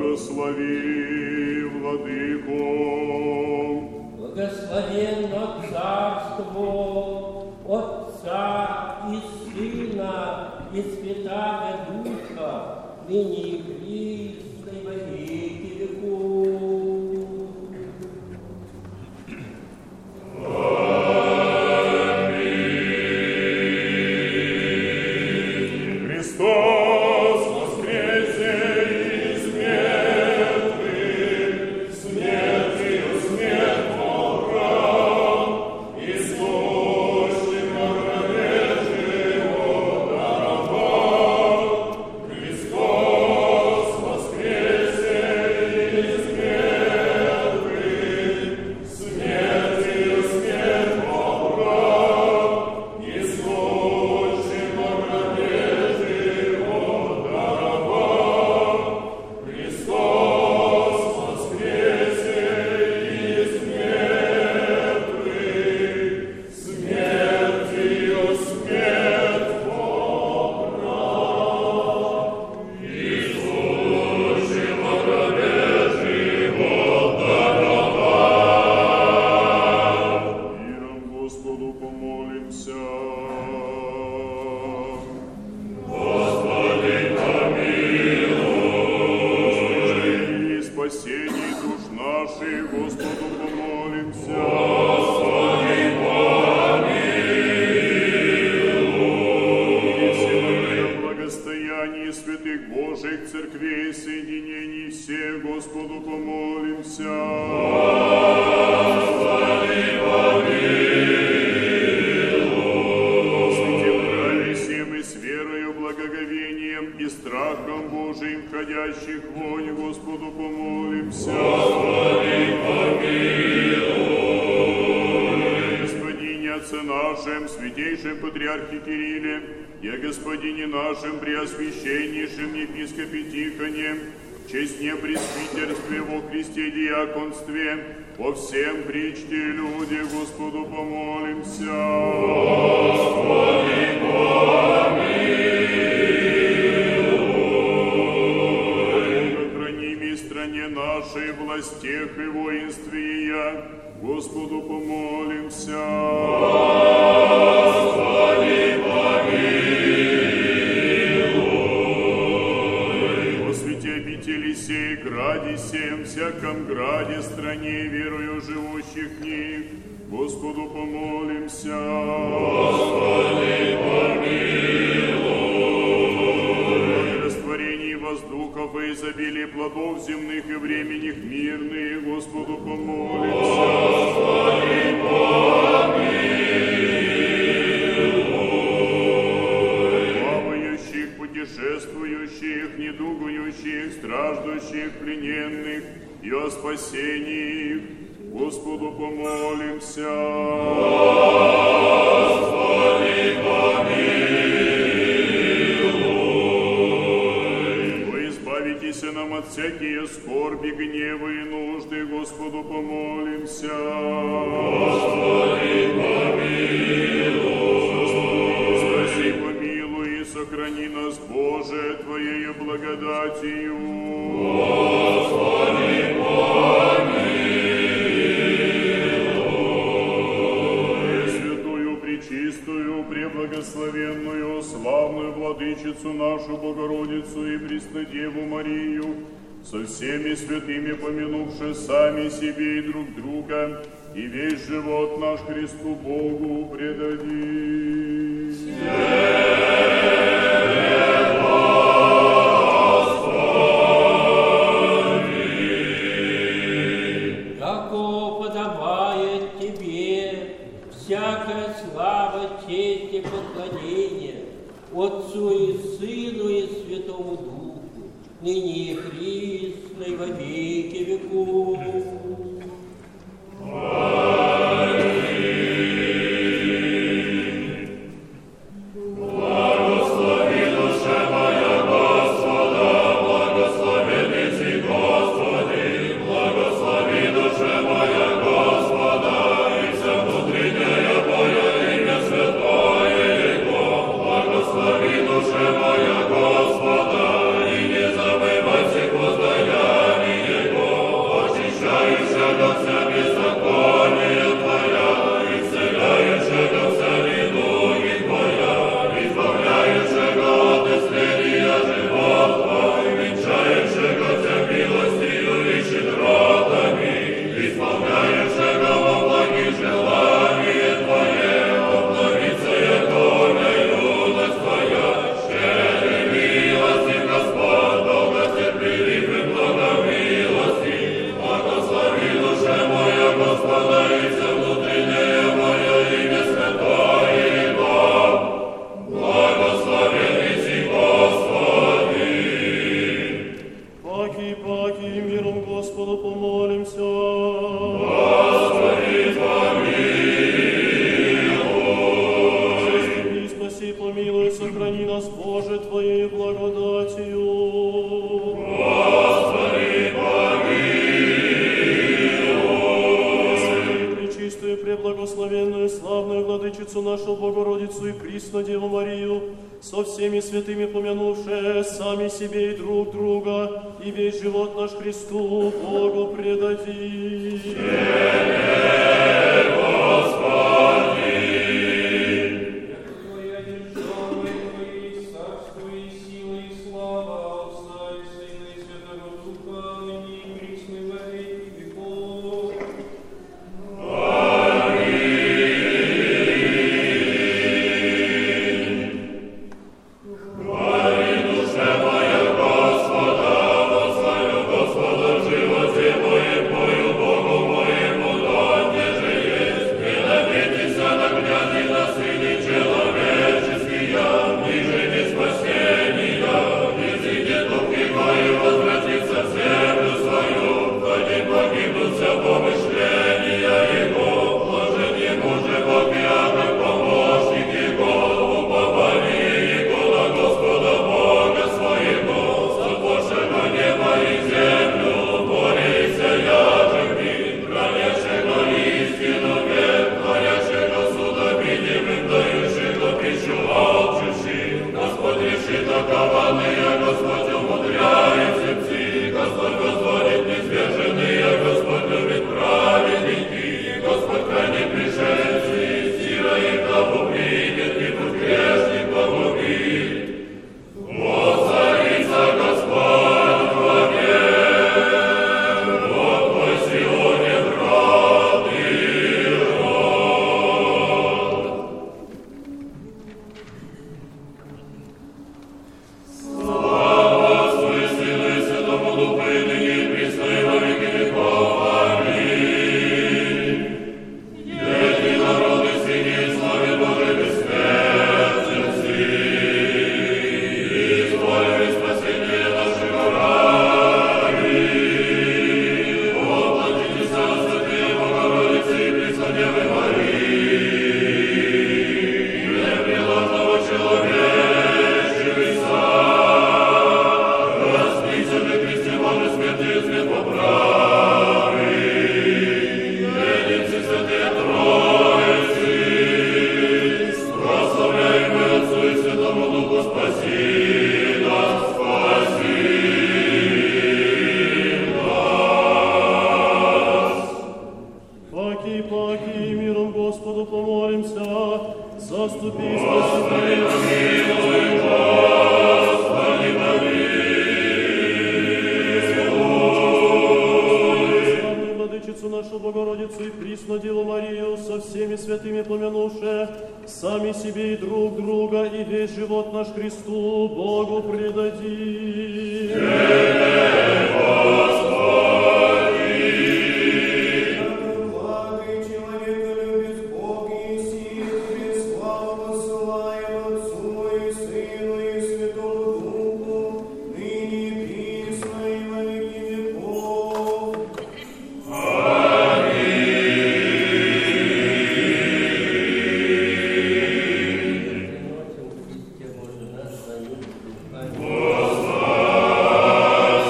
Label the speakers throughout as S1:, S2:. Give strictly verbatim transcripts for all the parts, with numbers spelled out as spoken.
S1: Благослови, Владыко.
S2: Благословенно царство Отца и Сына и Святаго Духа, ныне и присно и во веки веков.
S1: Аминь. Христос воскресе из мертвых, смертью смерть побрал, источником гробежи его даровал. Христос воскресе из мертвых, смертью смерть побрал, источником гробежи его даровал. Христос воскресе из мертвых, смертью смерть побрал, источником гробежи его даровал. Миром Господу помолимся. Господи, помилуй. И спасение душ наших, Господу помолимся. Господи, помилуй. И всемирное благостояние святых Божьих церквей, соединений всех, Господу помолимся. Господи, помилуй. Святым праве всем и с верою, благоговением и страхом Божиим входящих вонь, Господу помолимся. Господи, помилуй. Господине Отце нашем, святейшем Патриархе Кирилле, и о Господине нашем Преосвященнейшем Епископе Тихоне, честне пресвитерстве во Христе диаконстве, во всем причте люди, Господу помолимся. Господи, помилуй. Храними стране нашей, властях и воинстве ее, Господу помолимся. Господи, помилуй. Во свете обители сей, граде сем, всяком граде, стране, верою живущих в них, Господу помолимся. Господи, помилуй. Растворении воздухов и изобилии плодов земных и временных мирных, Господу помолимся. Господи, помилуй. Плавающих, путешествующих, недугующих, страждущих, плененных и о спасении, Господу помолимся. Господи, помилуй. Вы избавитесь нам от всякие скорби, гнева и нужды, Господу помолимся. Господи, помилуй. Спаси, помилуй и сохрани нас, Боже, Твоею благодатью. Господи, помилуй. Пречистую, преблагословенную, славную Владычицу нашу Богородицу и Преснодеву Марию, со всеми святыми помянувши сами себе и друг друга, и весь живот наш Христу Богу предадим.
S2: Яко подобает Тебе всякая слава, честь и поклонение Отцу и Сыну и Святому Духу, ныне и присно и во веки веков.
S1: Благослови душа моя Господа, благословенный си Господи, благослови душа моя Господа, и вся внутренняя моя имя святое Его, благослови душа моя Господа, и не забывай всех воздаянь.
S3: Паки, паки, миром Господу помолимся.
S1: Господи, помилуй.
S3: Заступи, спаси, помилуй, сохрани нас, Боже, Твоей благодатью.
S1: Господи, помилуй.
S3: Святую, пречистую, преблагословенную, славную Владычицу нашу Богородицу и Пресну Деву Марию, со всеми святыми помянувшие сами себе и друг друга, и весь живот наш Христу Богу предадим.
S1: Тебе, Господи!
S4: Твоя держава и Твоей царство и сила и слава Отца и Сына и Святого Духа, ныне и присно и во веки веков.
S1: Господи,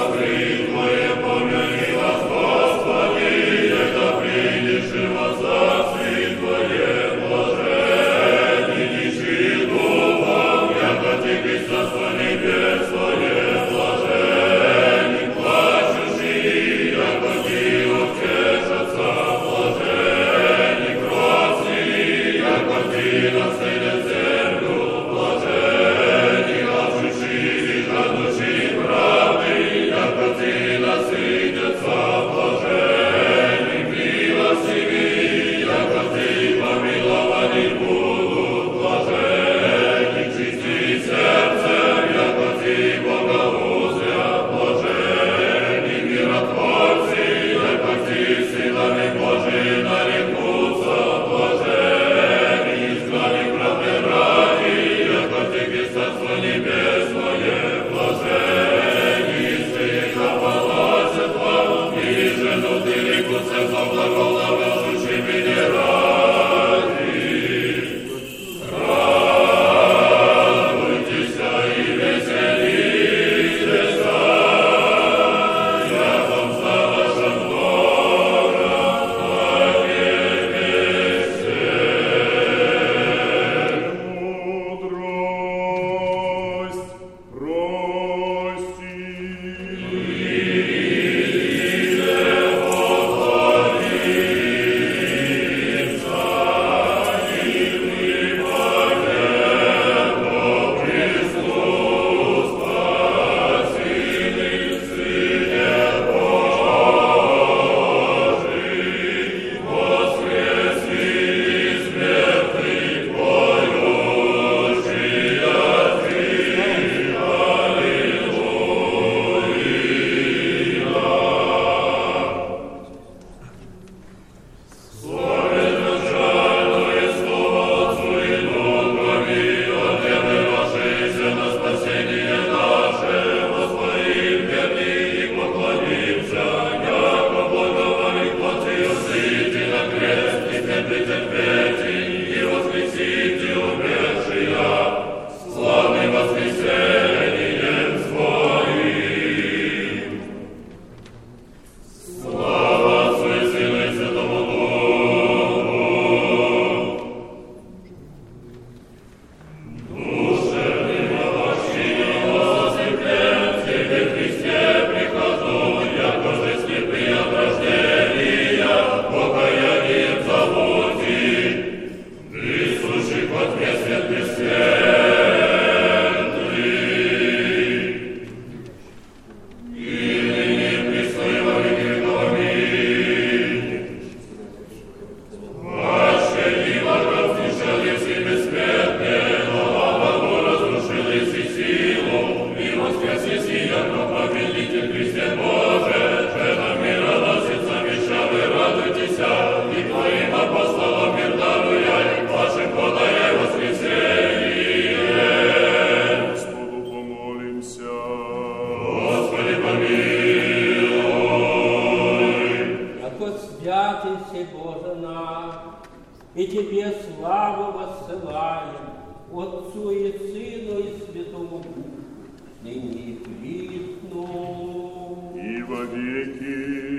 S2: и Тебе славу воссылаем, Отцу и Сыну и Святому Духу, ныне и присно,
S1: и во веки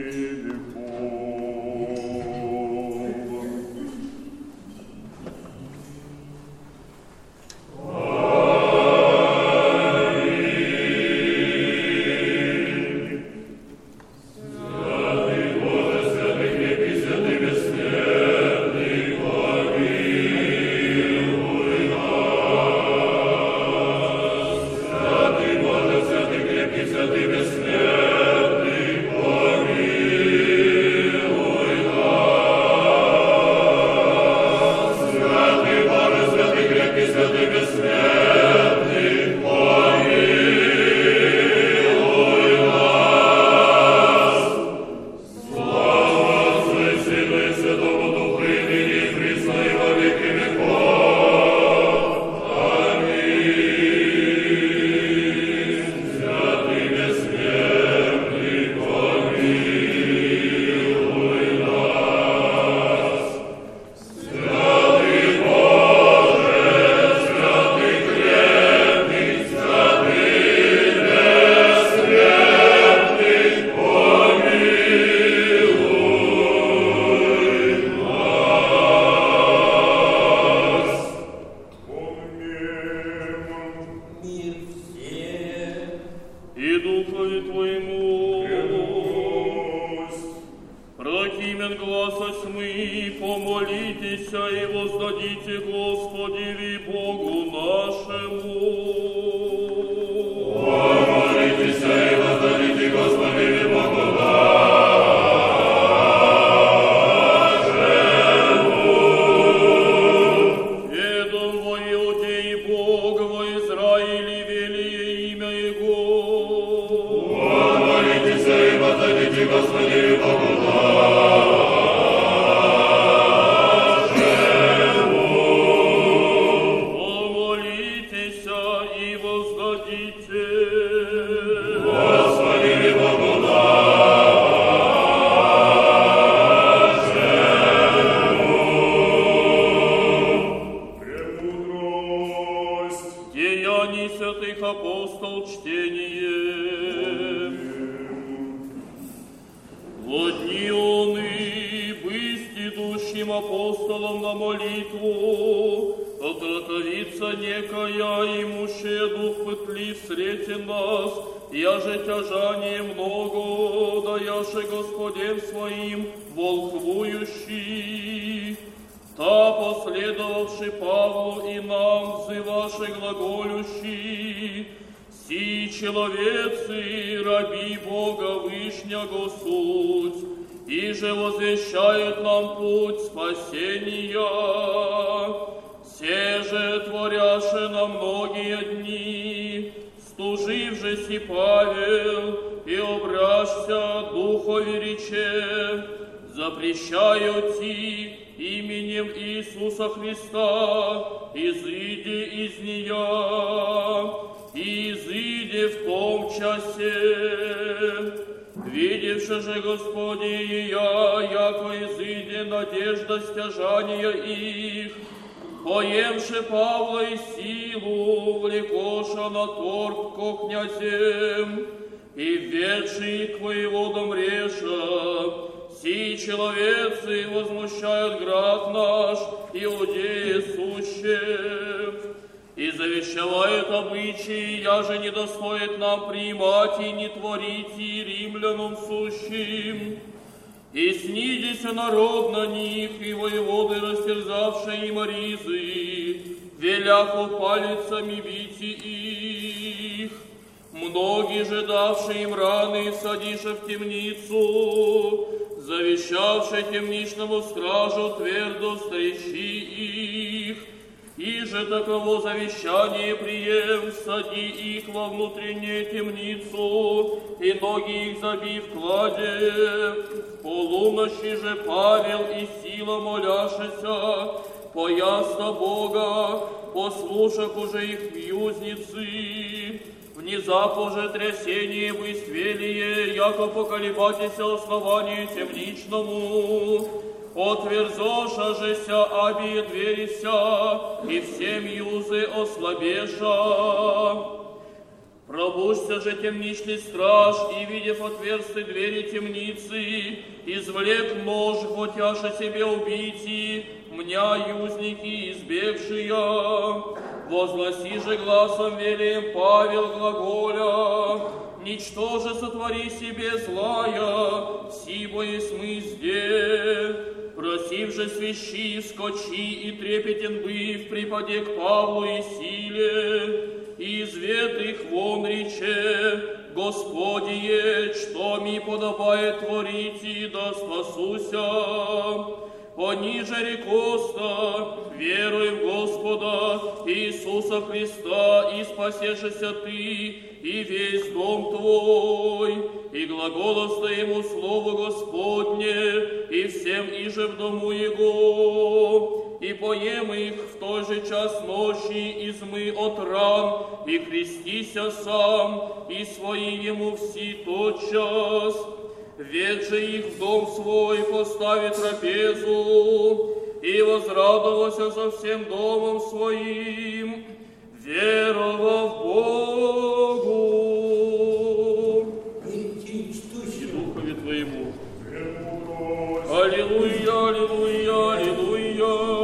S1: веков.
S4: Внезапно же трясение выствелие, яко поколебатися основание темничному,
S5: отверзоша жеся обие дверися, и всем юзы ослабеша. Пробужься же темничный страж, и, видев отверсты двери темницы, извлек нож, хотяше себе убийти, мня юзники избегшие. Возгласи же гласом велием Павел глаголя, ничтоже сотвори себе злая, сибо есть мы здесь. Просив же свящи, скочи и трепетен быв, припаде к Павлу и силе, и извед их вон рече, Господие, что ми подобает творить, да спасуся. Пониже рекоста, веруй в Господа Иисуса Христа, и спасешься ты, и весь дом твой, и глаголоста ему слово Господне, и всем иже в дому его, и поем их в той же час ночи, измы от ран, и крестися сам, и свои ему все тотчас. Ведь же их в дом свой поставит трапезу, и возрадовался со всем домом своим, веровав Богу и Духове Твоему. Аллилуйя, аллилуйя, аллилуйя.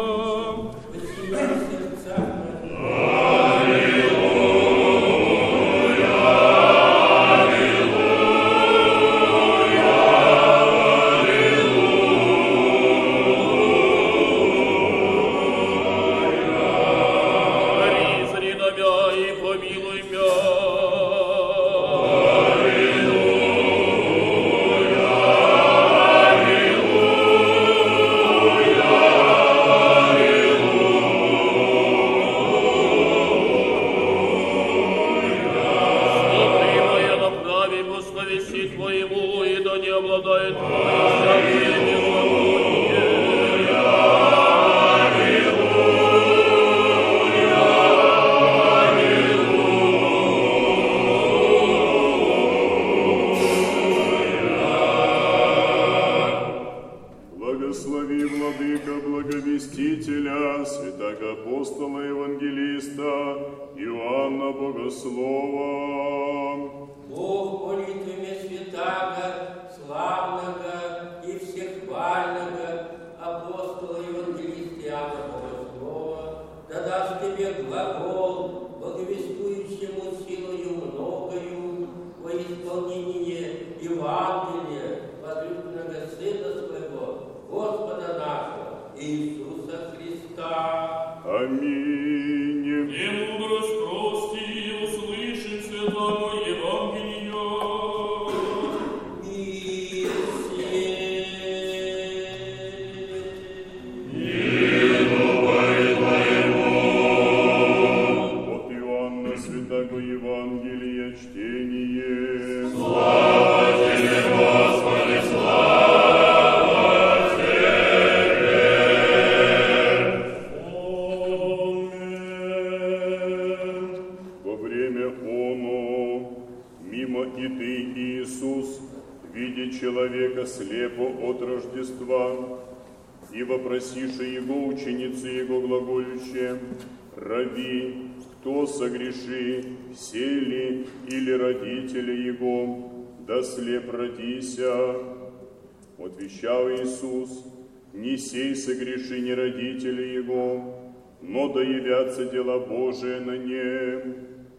S1: Отвещал Иисус, не сей согреши не родители его, но да явятся дела Божия на нем.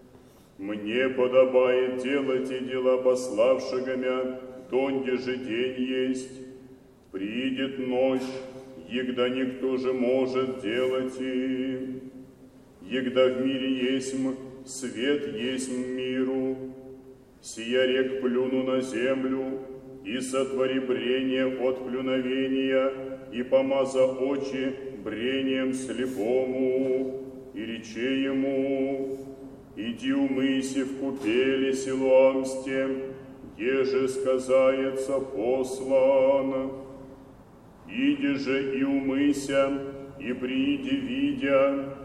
S1: Мне подобает делать и дела пославшего мя, донде же день есть. Придет ночь, егда никто же может делать им. Егда в мире есть свет есть миру, сия рек плюну на землю, и сотвори брение от плюновения, и помаза очи брением слепому, и рече ему, иди умыйся в купели Силуамсте, еже сказается послан. Иди же и умыйся, и приди, видя.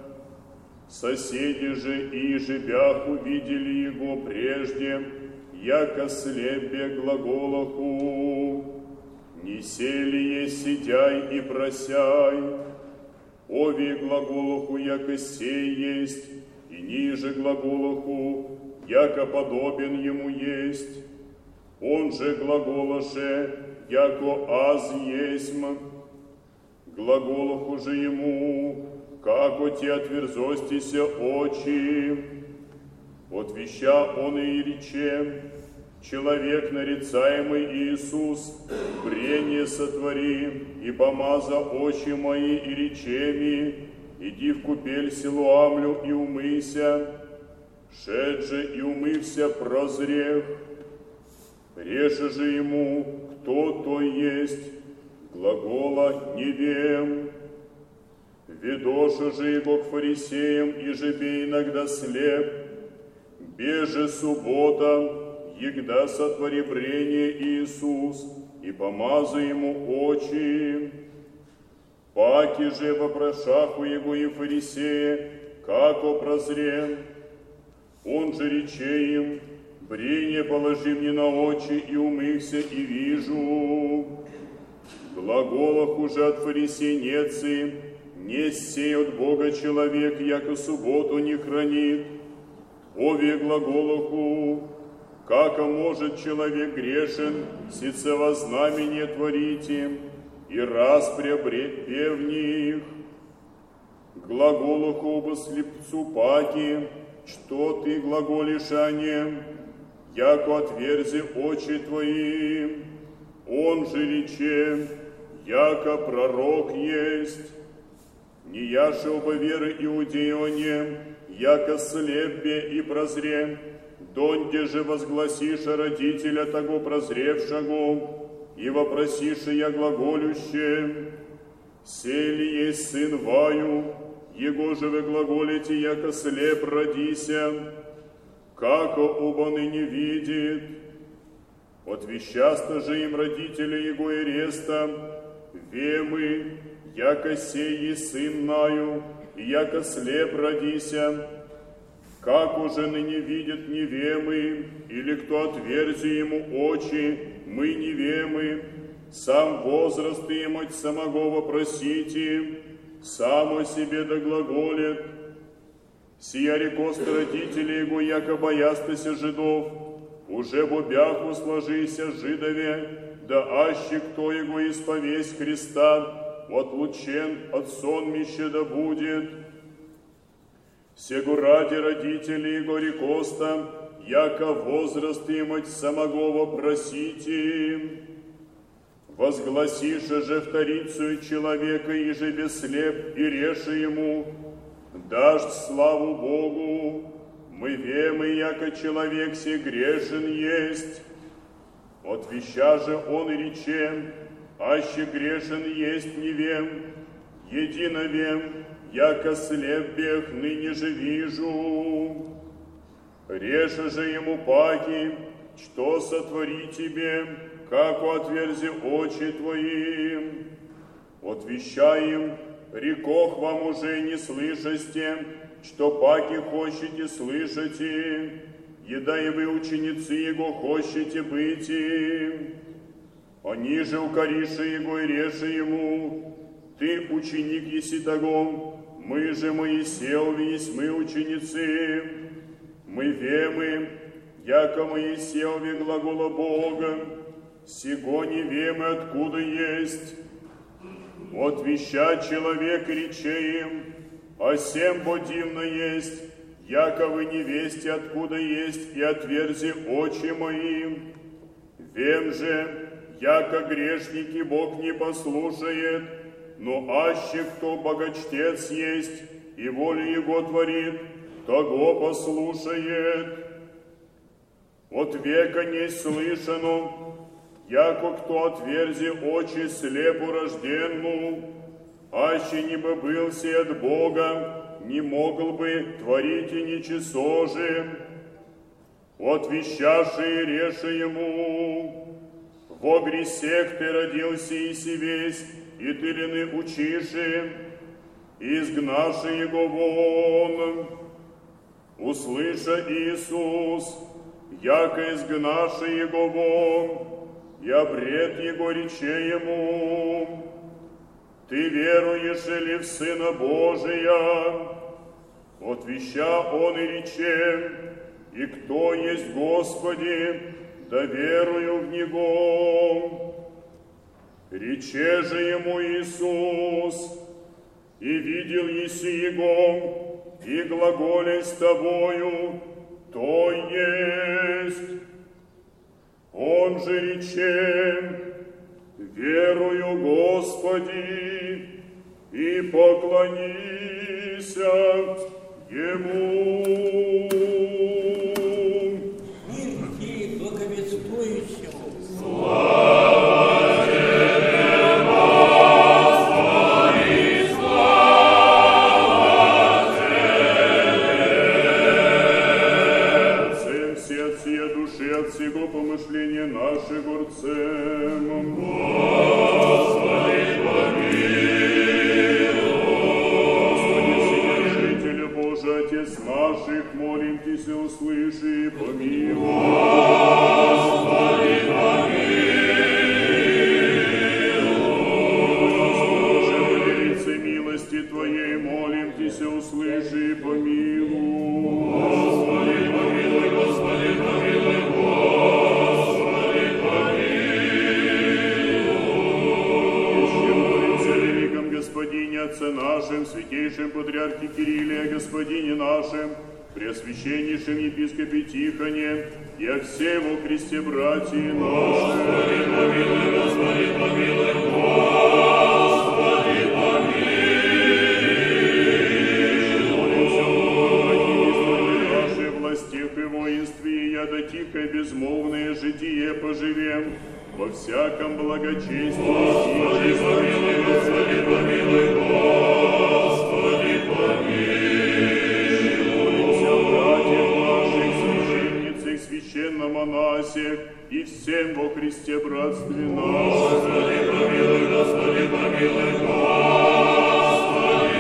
S1: Соседи же и жебях увидели его прежде, яко слепе глаголоху. Не сели есть сидяй и просяй, ови глаголуху, яко сей есть, и ниже глаголуху, яко подобен ему есть. Он же глаголоше, яко аз есмь, глаголуху же ему, како те отверзостися очи. Отвеща он и рече, человек, нарицаемый Иисус, брение сотвори, и помаза очи мои и речеми, иди в купель Силуамлю и умыйся, шед же и умывся прозрех. Реже же ему, кто то есть, глагола не вем. Ведоша же его к фарисеям, и жебе иногда слеп, беже суббота, егда сотвори брение Иисус, и помаза ему очи. Паки же вопрошаху его и фарисея, како прозре. Он же рече им, брение положи мне на очи, и умыхся, и вижу. Глаголах уже от фарисейнецы, не сей от Бога человек, яко субботу не хранит. Ове глаголаху, како может человек грешен, сицево знамение творите, и раз приобретте в них. Глаголаху оба слепцу паки, что ты глаголишь о нем, яко отверзи очи твои. Он же рече, яко пророк есть. Не яше оба веры иудеоне, яко слепе и прозре, донде же возгласиша родителя того прозревшего, и вопросиша я глаголюще, сели есть сын ваю, его же вы глаголите, яко слеп родися, како оба ныне видит. Отвещаста же им родители его и реста, вемы, яко сей есть сын наю, и яко слеп родися, как уже ныне видит невемы, или кто отверзи ему очи, мы невемы, сам возраст имать самого вопросите, сам о себе доглаголит. Сия рекост родители его, яко боястася жидов, уже в обяху сложися жидове, да аще кто его исповесть Христа, отлучен от сонмища да будет. Сего ради родители его рекоста, яко возраст имать самого просите. Возгласише же вторицию человека, и же бесслеп, и реши ему, дашь славу Богу, мы вемы, яко человек се грешен есть. Отвеща же он и речем, аще грешен есть не вем, едино вем, яко слеп бег ныне же вижу. Реша же ему паки, что сотвори тебе, како отверзи очи твои. Отвещай им, рекох вам уже не слышасте, что паки хочете слышите, еда и вы ученицы его хочете быть. Они же укориши его и реши ему, ты ученик еси того, мы же Моисеев есть мы ученицы, мы вемы, яко Моисееве глагола Бога, сего не вемы откуда есть. Отвеща человек рече им, а сем бо дивно есть, яко вы не вести откуда есть, и отверзи очи мои. Вем же, яко грешники Бог не послушает, но аще кто богочтец есть, и волю его творит, того послушает. От века не слышано, яко кто отверзи очи слепу рожденну, аще не бы был се от Бога, не могл бы творить и ничего же. Отвещаши и реши ему, во гресех ты родился и си весь, и ты лины учиши, изгнавши его вон. Услыша Иисус, яко изгнавши его вон, я бред его рече ему, ты веруешь ли в Сына Божия? Отвеща он и рече, и кто есть Господи, да верую в Него. Рече же ему Иисус, и видел еси Его, и глаголей с тобою, то есть. Он же рече, верую Господи, и поклонися Ему.
S2: Мир ти благовествующему.
S1: Слава Тебе, Господи, слава Тебе. Всем все от сия души, от всего помышления наших горцем. Господи, помилуй. Господи, Вседержителю Божий, Отец наших, молим Тися, услыши и помилуй. Господи, помилуй. Господи, по велице милости Твоей, молим Тися, услыши и помилуй. Господи, помилуй, Господи, помилуй, Господи, помилуй. Еще молимся о великом Господине, Отце нашим, святейшем Патриархе Кирилле, о Господине нашем, Преосвященнейшем Епископе Тихоне, и о всей во Христе братья наши. Господи, помилуй, Господи, помилуй, Господи, помилуй. Молимся о благодатии нашей властях и воинстве, и я до тихое безмолвное житие поживем во всяком благочестии. Господи, помилуй, Господи, помилуй, Господи, помилуй. Молимся о братьях наших, священницах, священномонасях и всем во Христе братстве нашем. Господи, помилуй, Господи, помилуй, Господи,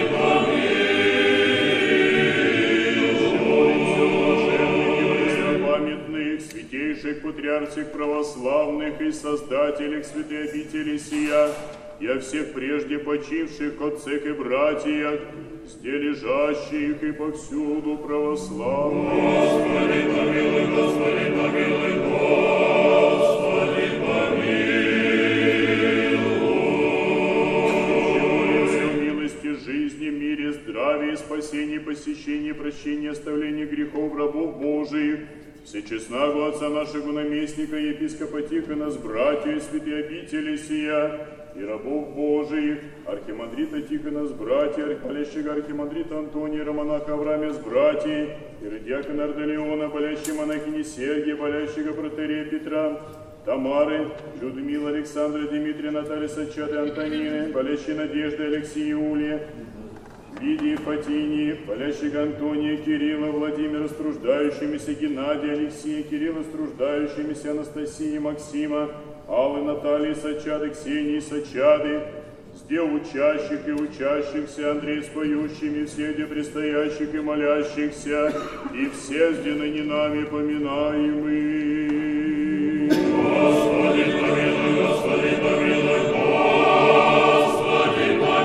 S1: помилуй. Молимся о блаженных и преснопамятных, святейших патриархах православных и создателях святой обители сия, и о всех прежде почивших отцах и братьях, где лежащих и повсюду православных. Господи, помилуй, Господи, помилуй, Господи, помилуй. Молимся о милости жизни, мире, здравии, спасении, посещении, прощении, оставлении грехов рабов Божиих, всечестного Отца нашего наместника, епископа Тихона, с братьями святой обители сия, и рабов Божиих, архимандрита Тихона с братьями, болящего архимандрита Антония, романаха Авраамия с братьями, иродиакона Ардалиона, болящего монахини Сергия, болящего протерея Петра, Тамары, Людмила, Александра, Дмитрия, Наталья, Сачады, Антонины, болящей Надежды, Алексея, Юлия, Лидии, Фатинии, болящего Антония, Кирилла, Владимира, струждающимися, Геннадия, Алексея, Кирилла, струждающимися, Анастасии, Максима, Аллы, Натальи, Сачады, Ксении, Сачады, где учащих и учащихся, Андрей с поющими, все, где предстоящих и молящихся, и все, где ныне нами поминаемые. Господи, помилуй, Господи, помилуй, Господи,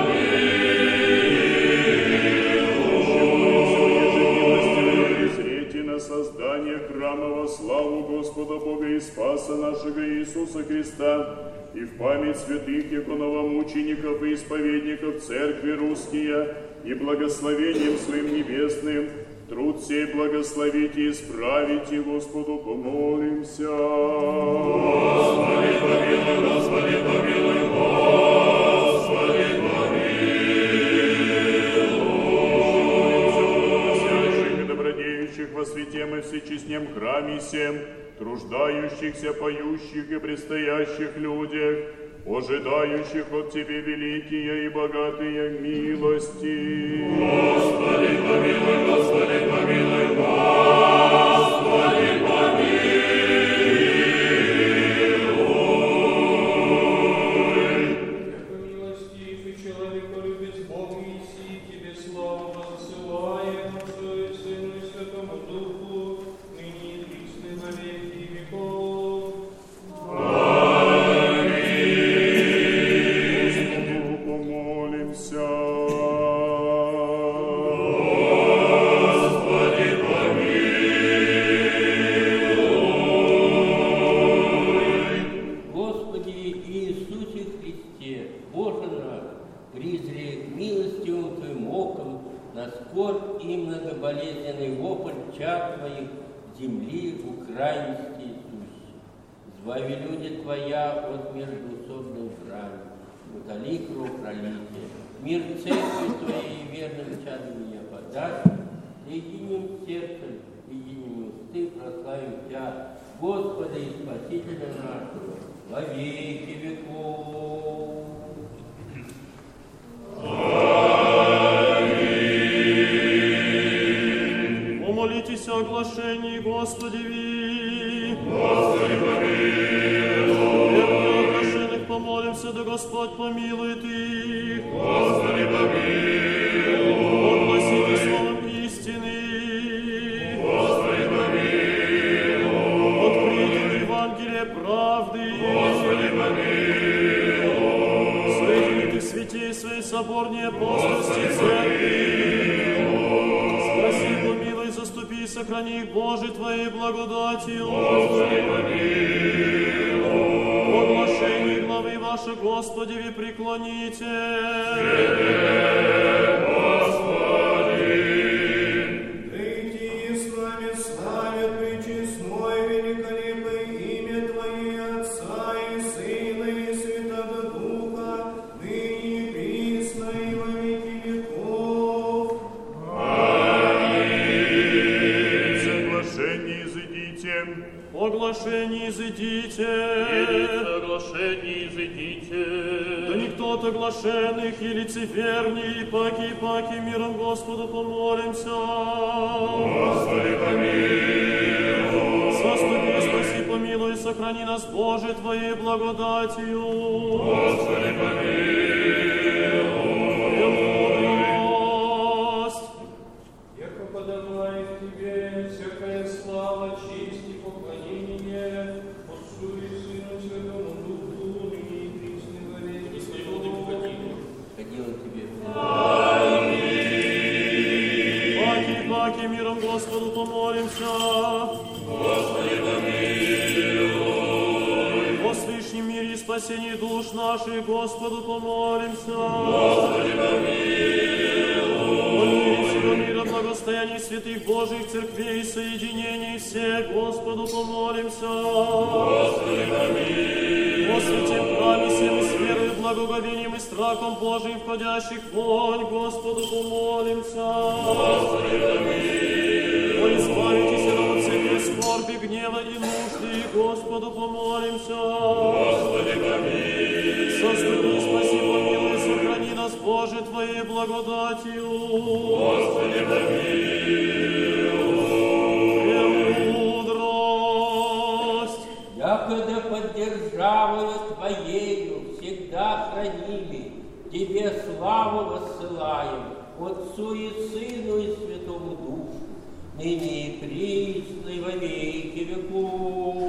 S1: помилуй. Презрите на создание храма во славу Господа Бога и Спаса нашего Иисуса Христа, и в память святых иконовомучеников и исповедников церкви русские, и благословением своим небесным, труд сей благословите и исправите, Господу помолимся. Господи, помилуй, Господи, помилуй, Господи, помилуй. И добродеющих во святем и всечестнем храме сем, труждающихся, поющих и предстоящих людях, ожидающих от Тебе великие и богатые милости. Господи, помилуй, Господи, помилуй, Господи, помилуй.
S4: Милостив и человеколюбец Бог Иисей, Тебе славу воссылаем, Отцу и Сыну и Святому Духу, ныне и присно во веки веков. Аминь.
S2: скорбь и многоболезненный вопль чад Твоих земли украинские сущи. Звави люди Твоя от междуусобных грани, утоли кровопролитие. Мир церкви Твоей и верным чадам я подаст, единым сердцем, единым усты прославим Тебя, Господа и Спасителя нашего, во веки веков.
S3: Помолитесь о оглашении Господеви.
S1: Господи, помилуй.
S3: Верно оглашенных помолимся, да Господь помилует их.
S1: Господи, помилуй.
S3: Огласите словом истины.
S1: Господи, помилуй.
S3: Откройте Евангелие правды.
S1: Господи, помилуй.
S3: Соедините святей своей соборней апостольской церкви. Спаси, помилуй, заступи, сохрани их, Боже, Твоей благодатью.
S1: Господи, помилуй.
S3: В оглашении главы ваши, Господи, преклоните.
S4: Прийди с нами, славит пречестное, великолепное имя Твое, Отца и Сына и Святого Духа, ныне и присно и во веки веков.
S1: Соглашение изыдите.
S3: Оглашение изыдите.
S5: Соглашение изыдите.
S3: Да никто от оглашенных и лицеверней, и паки, и паки, миром Господу помолимся.
S1: Господи, помилуй.
S3: Заступи, спаси, помилуй, сохрани нас, Боже, Твоей благодатью.
S1: Господи, помилуй.
S3: Премудрость.
S4: Яко подобает Тебе всякая слава, честь и поклонение, Отцу и Сыну и Святому Духу, ныне и присно и во веки веков.
S2: Ходила тебе.
S3: Паки, паки, миром Господу помолимся.
S1: Господи, помилуй.
S3: О свышнем мире и спасении душ наших, Господу помолимся.
S1: Господи, помилуй.
S3: О мире всего мира, благостоянии святых Божьих церквей и соединений всех, Господу помолимся.
S1: Господи, помилуй.
S3: О святем храме всем и с верою, благоговением и страхом Божьим входящих вонь, Господу помолимся.
S1: Господи, помилуй.
S3: О избавитесь от всякой скорби, гнева и нужды, Господу помолимся.
S1: Господи, помилуй.
S3: Заступи, спаси, помилуй, сохрани нас, Боже, Твоей благодатью.
S1: Господи, помилуй.
S3: Премудрость.
S2: Якогда поддержавою Твоею всегда храними, Тебе славу воссылаем, Отцу и Сыну и Святому Духу, ныне и присно и во веки веков.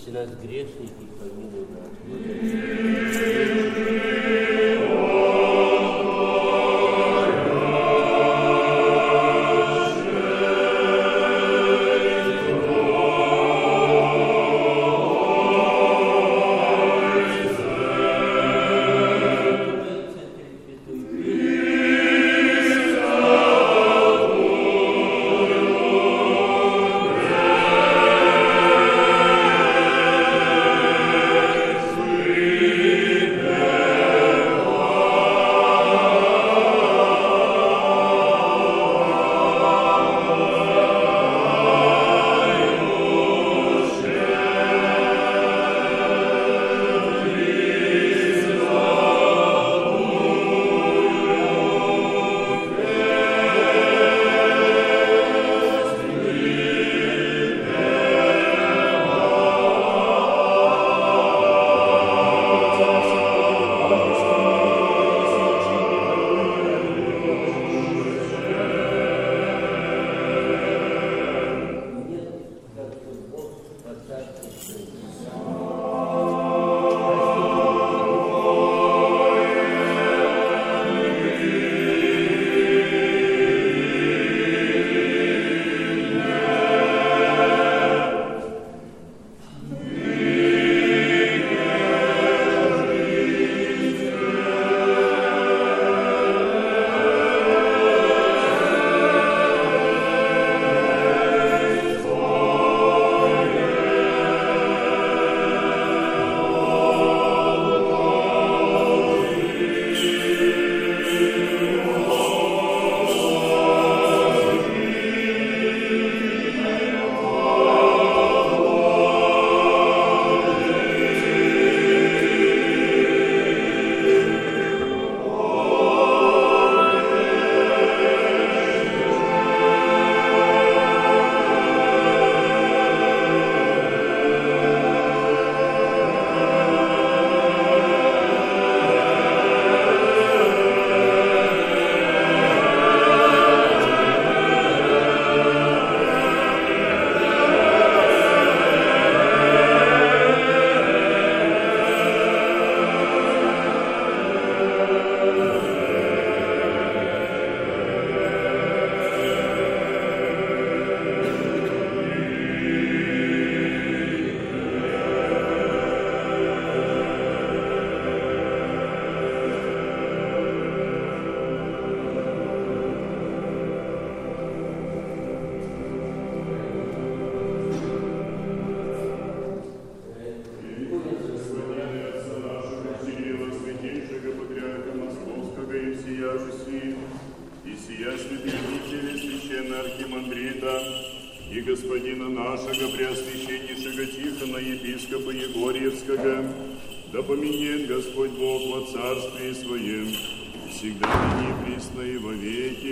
S2: Спаси нас, грешники, помилуй нас.
S1: и господина нашего преосвященнейшего Тихона, епископа Егорьевского, да поменет Господь Бог во царстве Своем, всегда ныне и присно и во веки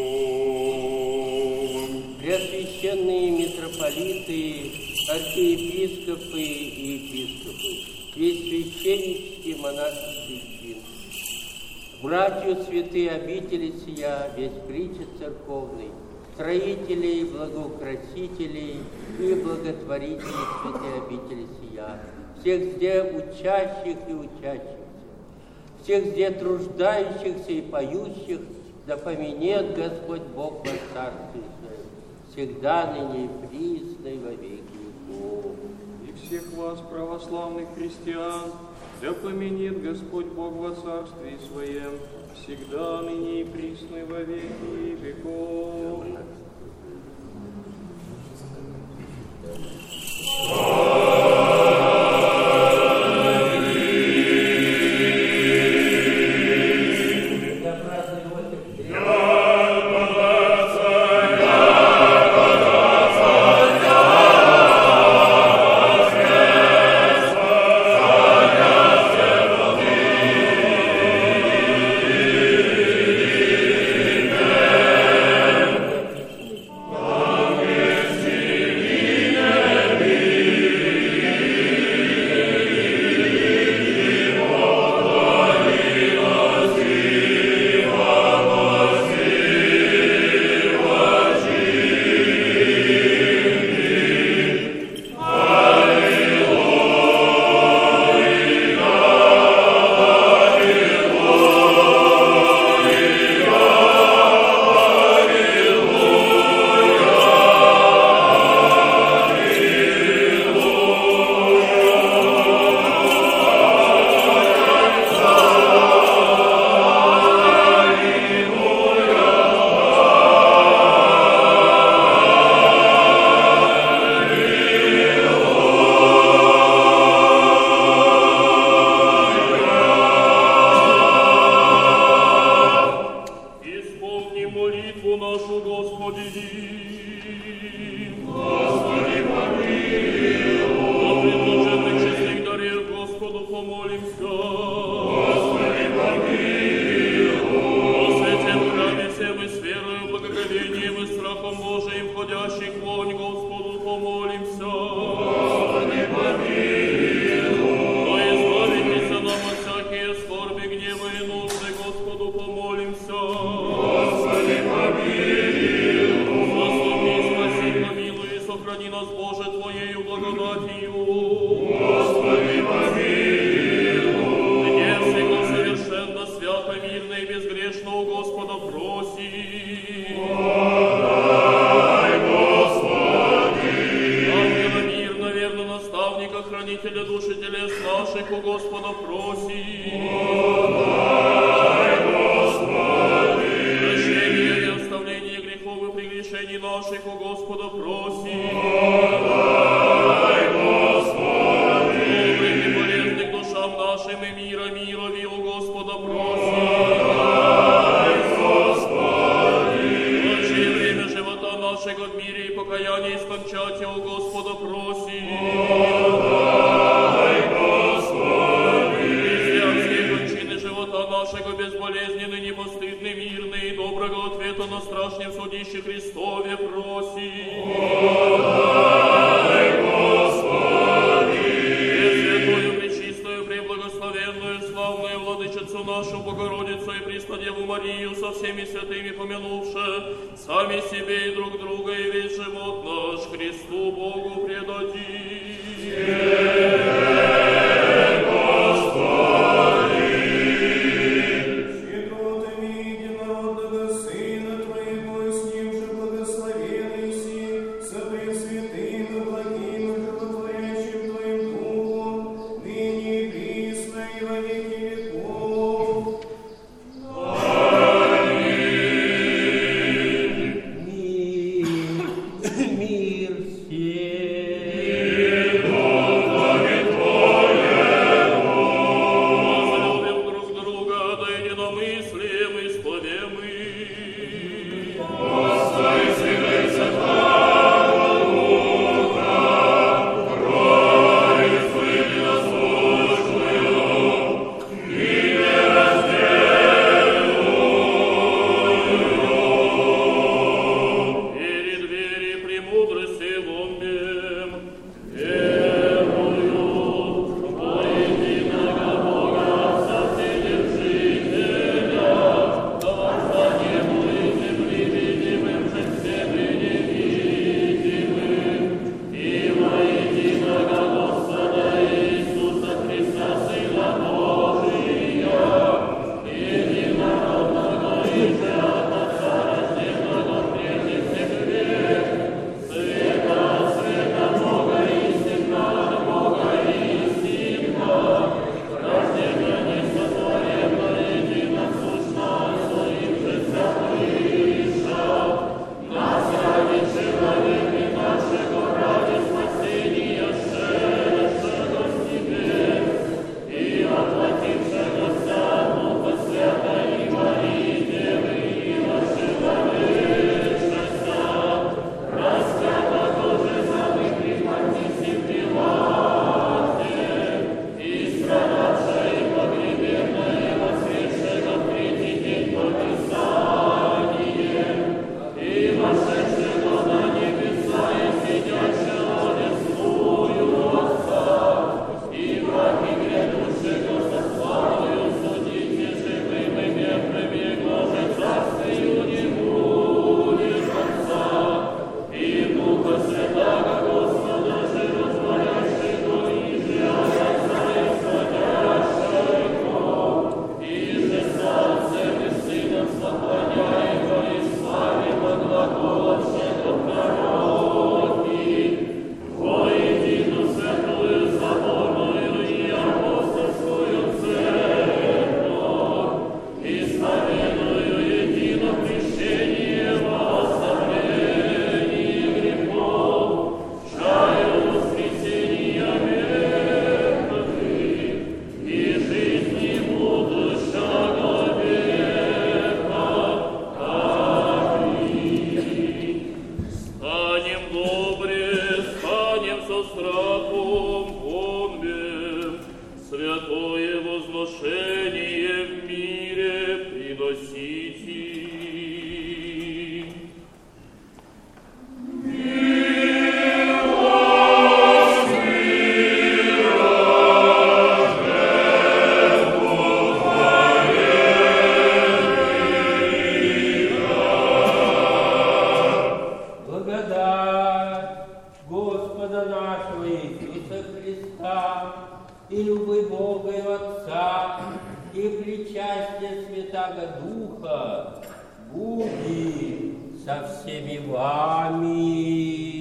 S1: веков.
S2: Преосвященные митрополиты, архиепископы и епископы, весь священнический монашеский чин, братью святые обители сия, весь причет церковный, строителей, благоукрасителей и благотворителей святой обители сия, всех здесь учащих и учащихся, всех здесь труждающихся и поющих, да поменет Господь Бог во царстве Своем, всегда ныне и присно и во веки веков.
S6: И всех вас, православных христиан, да поменет Господь Бог во царстве Своем, всегда ныне и присно и во веки веков.
S5: братью. Господи, помилуй. Где всегда совершенно, свято, мирно и безгрешно у Господа проси. Подай, Господи. Ангела мирно, верно, наставника, хранителя души телес наших у Господа проси. Подай, Господи. Прощение и оставление грехов и прегрешений наших у Господа проси. Подай, Господи. Добрых и полезных душам нашим и мира мирови у Господа проси. Подай, Господи. Прочее время живота нашего в мире и покаяние скончать у Господа проси. Подай, Господи. Христианские кончины живота нашего безболезненны, непостыдны, мирны и доброго ответа на страшном судище Христове проси. Подай, Господи. Пресвятую, пречистую, преблагословенную, славную владычицу нашу Богородицу и Преснодеву Марию со всеми святыми помянувши, сами себе и друг друга и весь живот наш Христу Богу предадим.
S2: Господа нашего Иисуса Христа, и любви Бога и Отца, и причастие Святаго Духа, буди со всеми вами.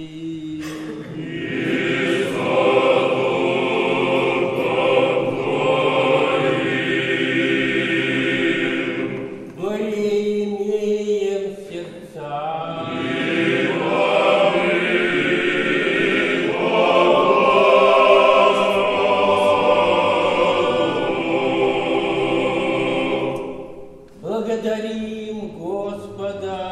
S2: Благодарим Господа.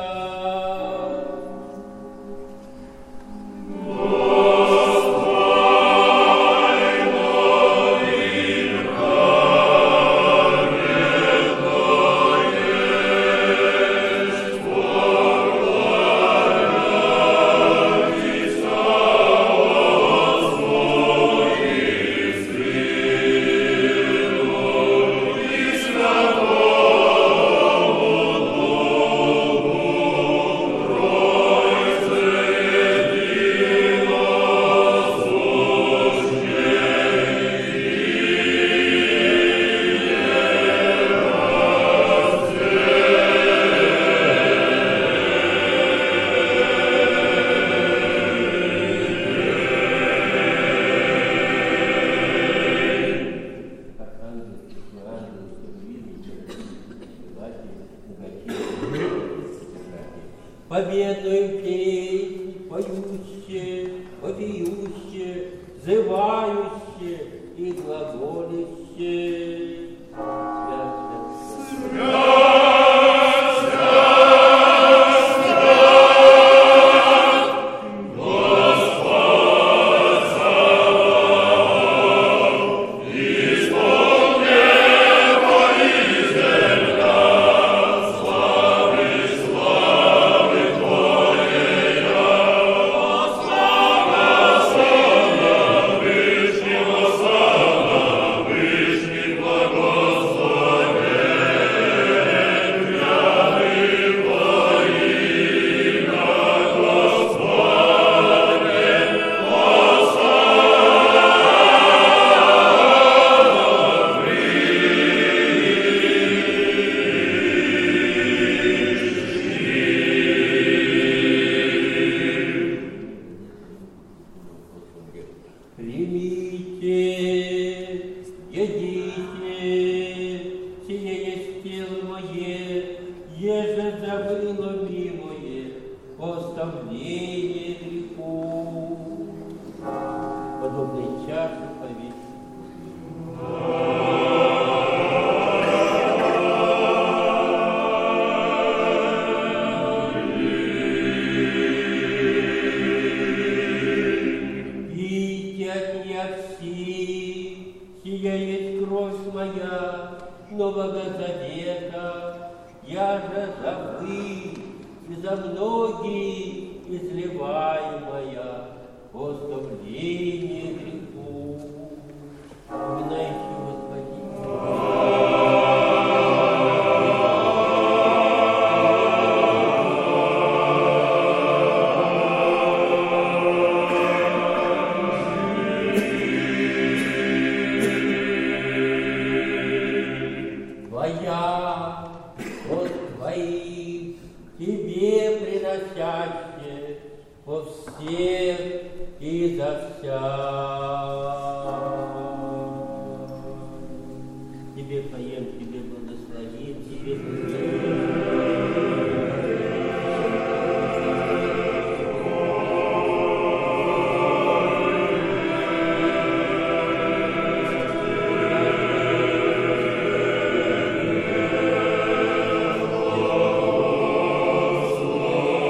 S2: Победную песнь поющие, вопиющие, взывающие и глаголющие.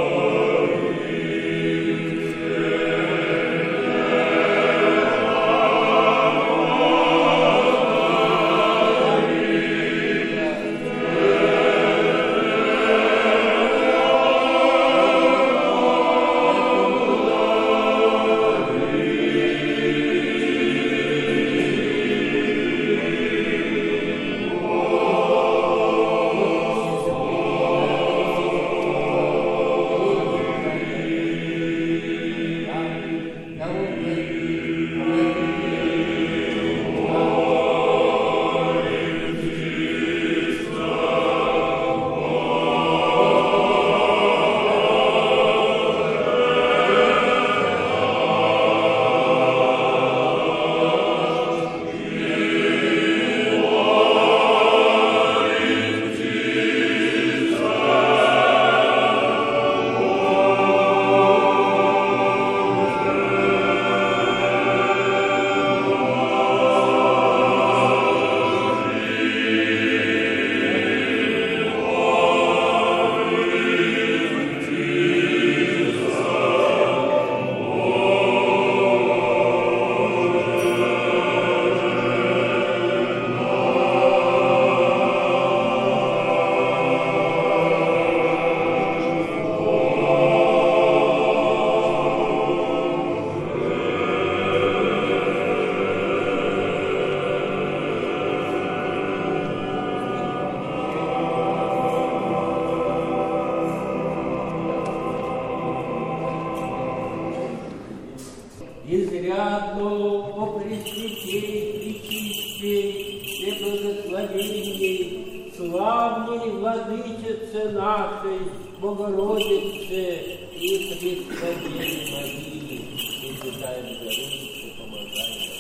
S1: Amen.
S2: изрядно о Пресвятей, Пречистей, Преблагословенней, славней Владычице нашей, Богородице и Пресвятой Марии, и Святая Богородица, помогай нам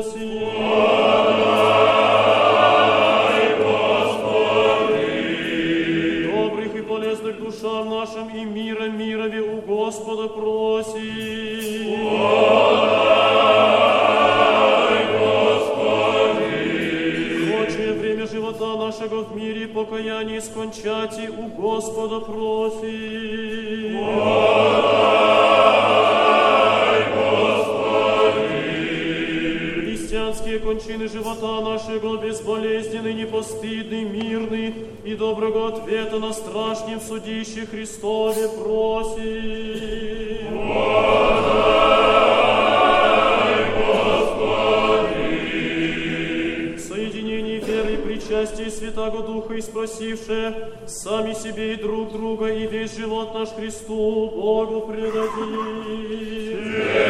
S3: Господи. душам нашим и мира мирови у Господа просим. Прочее время живота нашего в мире покаяние скончати у Господа просим. Христианские кончины живота нашего безболезненный, непостыдный, мирный и доброго ответа на страшнем судище Христове просим. Соединение веры и причастия Святаго Духа и спросившие сами себе и друг друга и весь живот наш Христу Богу предадим.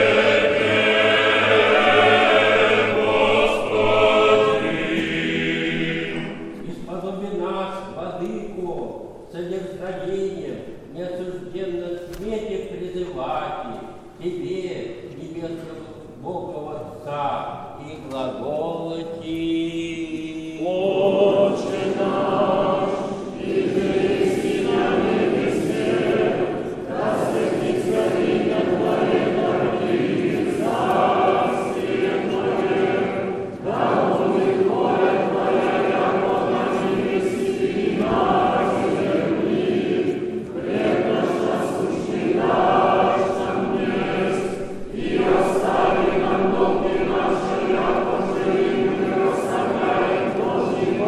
S2: Содержанием неосужденно в свете призывать Тебе, небесного Бога Отца, и глаголати.
S3: Отче наш, и пресни на небесе, да светится имя Твое, да придет царствие Твое, да будет воля Твоя, яко на небеси и на
S4: Остави нам долги наши, яко же и мы оставляем должников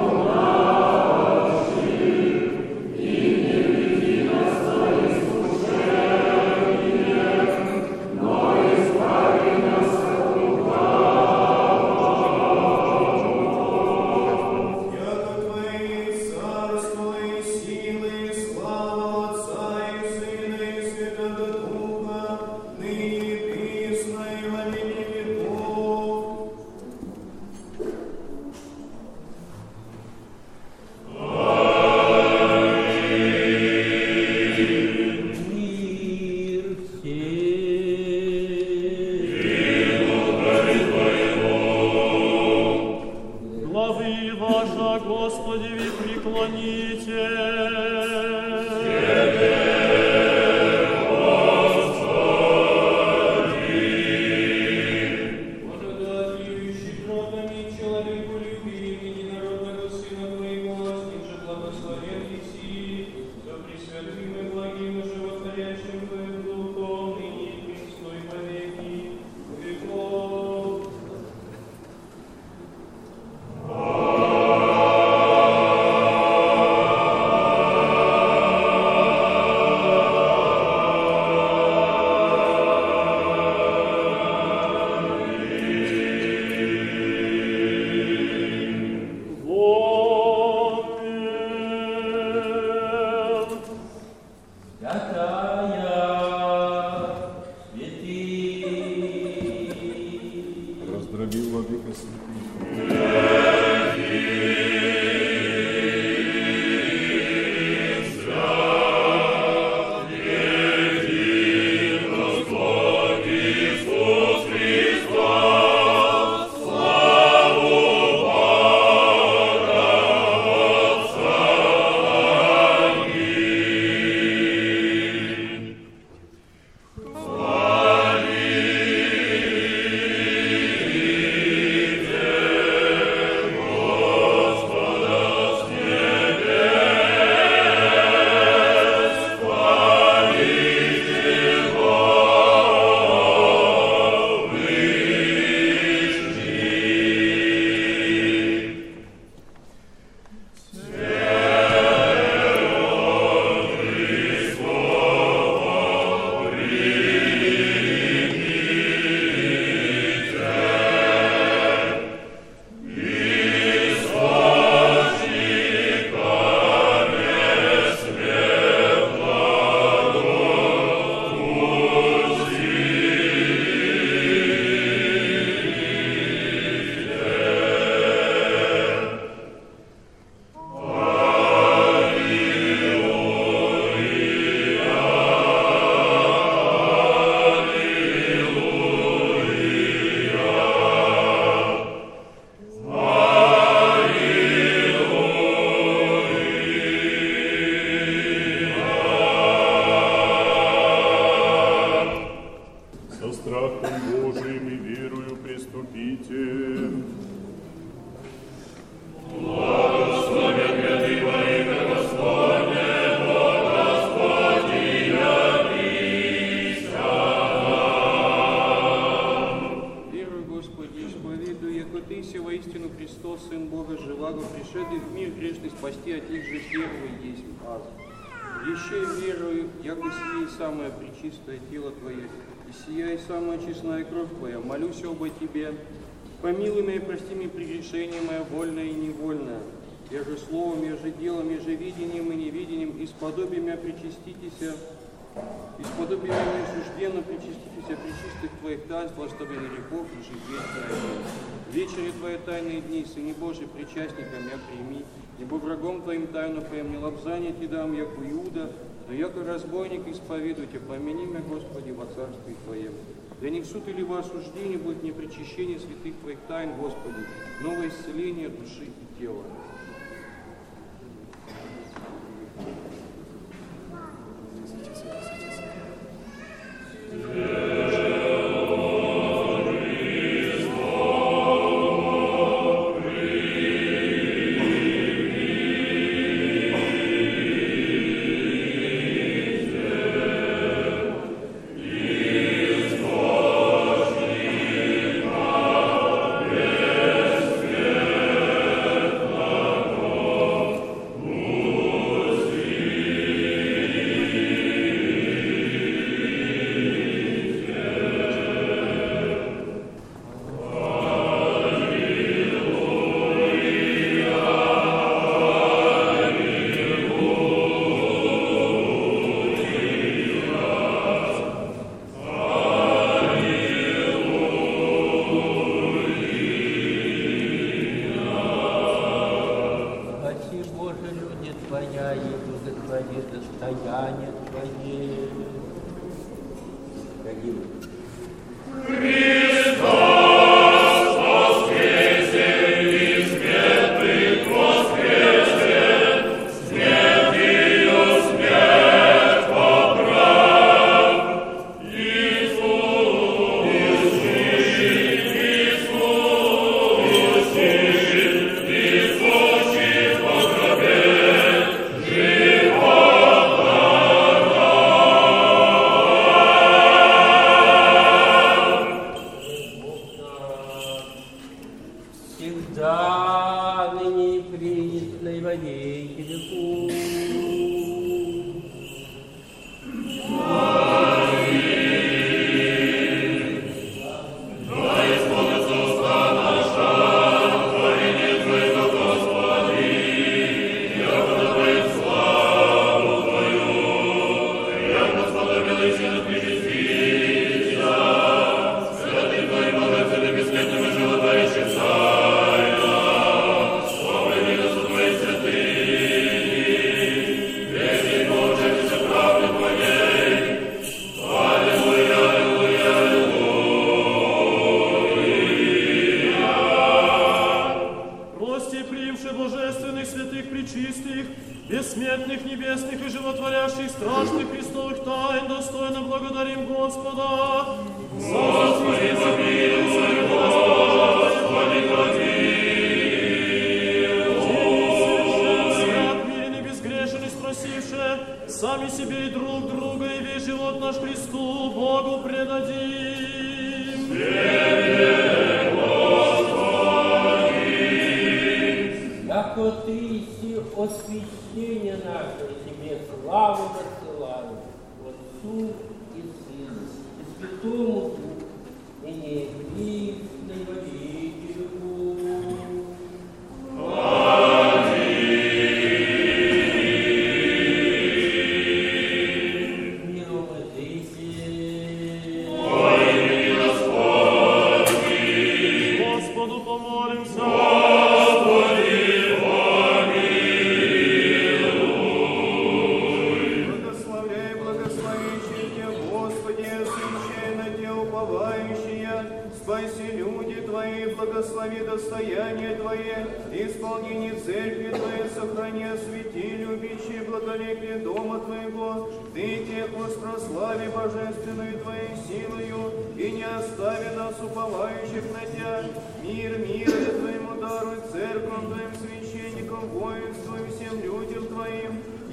S6: пришедший в мир грешный спасти от них же первый есть аз. Еще верую, яко сие самое пречистое тело Твое, и сия и самая честная кровь Твоя, молюсь оба Тебе. Помилуй меня и прости мне прегрешение мое вольное и невольное. Я же словом, я же делом, я же видением и невидением, исподобие меня причаститеся, исподобие меня сужденно причаститеся при чистых Твоих таинств, благословенных грехов и жить вечное. Вечере Твои тайные дни, Сыне Божий, причастником я прими, ибо врагом Твоим тайну Твоим не лобзание Ти дам, яко Иуда, но яко разбойник исповедуйте, помяни меня, Господи, во царстве Твоем. Да не в суд или во осуждение будет не причащение святых Твоих тайн, Господи, новое исцеление души и тела.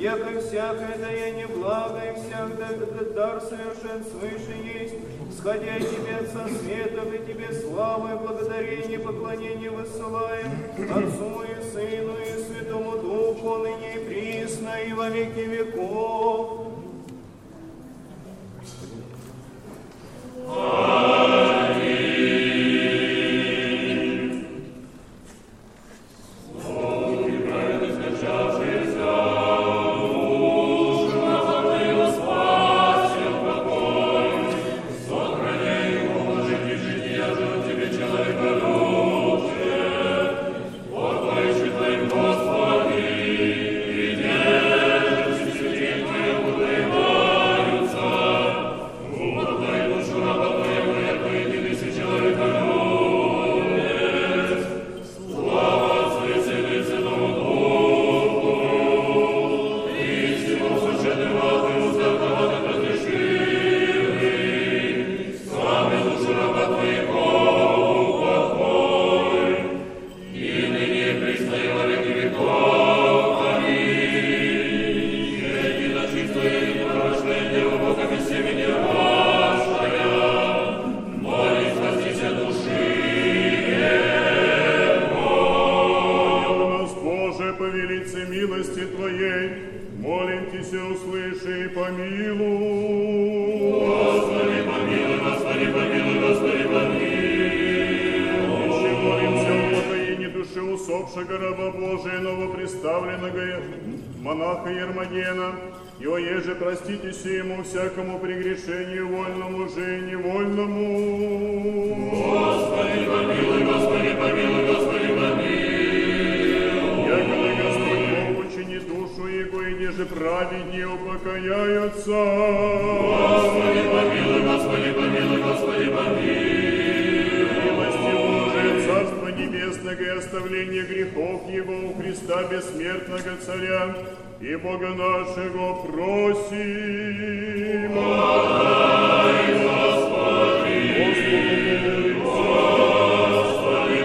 S4: яко всякое даяние благо и всякий дар совершен свыше есть, сходя тебе со светом, и тебе славу и благодарение, поклонение высылаем Отцу и Сыну и Святому Духу, ныне и присно, и во веки веков.
S1: Монаха Ермогена, и оеже проститесь ему всякому прегрешению вольному же и невольному.
S7: Господи, помилуй, Господи, помилуй, Господи, помилуй.
S1: Якогда Господь Бог учини душу его, и неже праведнее упокояются.
S7: Господи, помилуй, Господи, помилуй, Господи, помилуй.
S1: Милостивого же Царства Небесного и оставление грехов его у Христа бессмертного Царя и Бога нашего просим.
S7: Подай, Господи, Господи,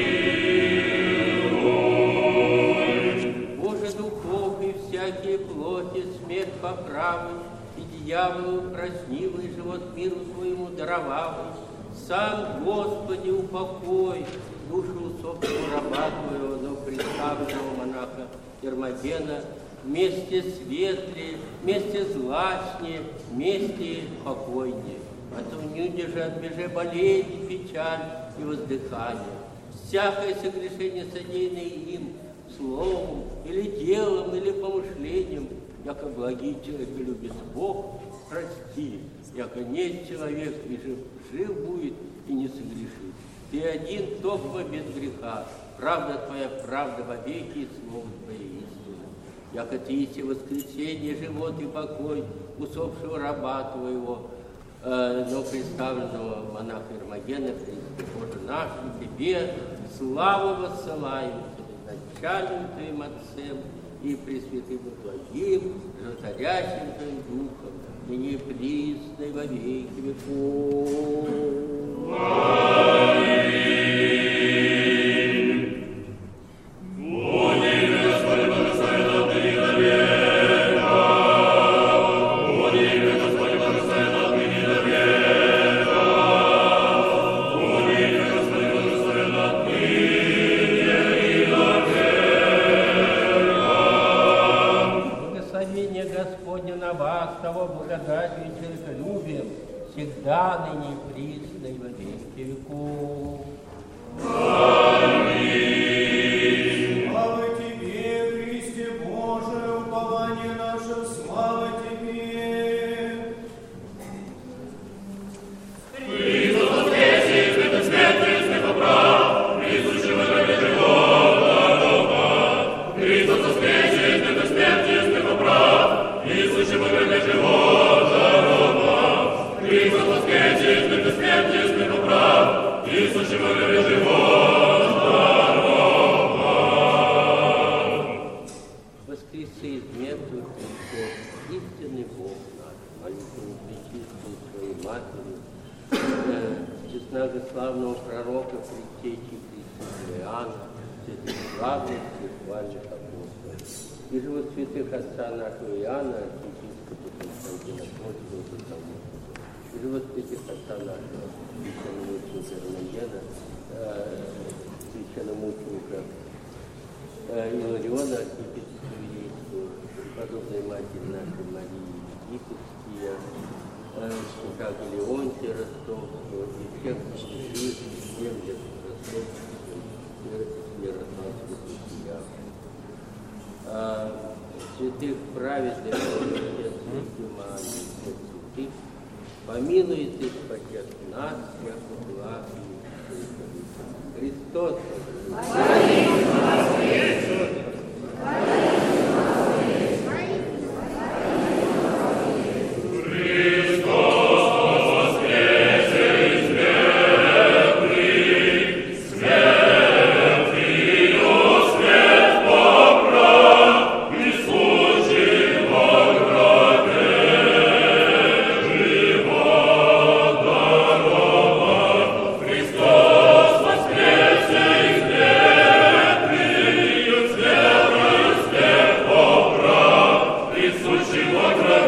S7: помилуй.
S2: Боже духов и всякие плоти, смерть поправы, и дьяволу празднивый живот миру своему даровавый, сам, Господи, упокой душу усопшего раба Твоего, но представленного монаха Ермогена, вместе светлее, вместе злачнее, вместе покойнее. Отумнюде же от меже болезнь, печаль и воздыхание. Всякое согрешение, содеянное им словом, или делом, или помышлением, яко благий человек и любит Бог, прости, яко нет человек, и жив, жив будет, и не согрешит. Ты один только без греха, правда Твоя, правда во веки, и слово Твое истина. Яко Ты есть воскресенье, живот и покой усопшего раба Твоего, э, но представленного монаха Ермогена, Христе Боже наш, и Тебе славу воссылаем, начальным Твоим Отцем и Пресвятым Твоим, животворящим Твоим Духом, и не присно и во веки веков. Всегда, ныне и присно, и во веки веков.
S4: Аминь. Слава Тебе, Христе Боже, упование наше, слава Тебе.
S7: Христос воскресе, святых смертных, святых прав, присущий во гробе живого духа. Христос воскресе, святых смертных, святых прав, присущий во гробе живого духа. Христос воскресе, святых смертных, святых прав, присущий во гробе живого духа.
S2: Воскреси из мертвых, Христос, истинный Бог наш, молитву пречистую Своей Матери, честного славного пророка, предтечи Христа Иоанна, святых славных и хвальных апостолов. и живот святых отца нашего Иоанна, архиепископа Константина Апостолова, и живот святых отца нашего священномученика Романьяна, священномученика Илариона, архиепископа Вилейского, преподобной матери нашей Марии Египетские, Святаго Леонтия Ростовского и всех святых, всем Ростовских, Ярославских христиан. Святых праведных, всех святых, святых, помилует и спасет нас, всех благ и Христос.
S7: Присущий во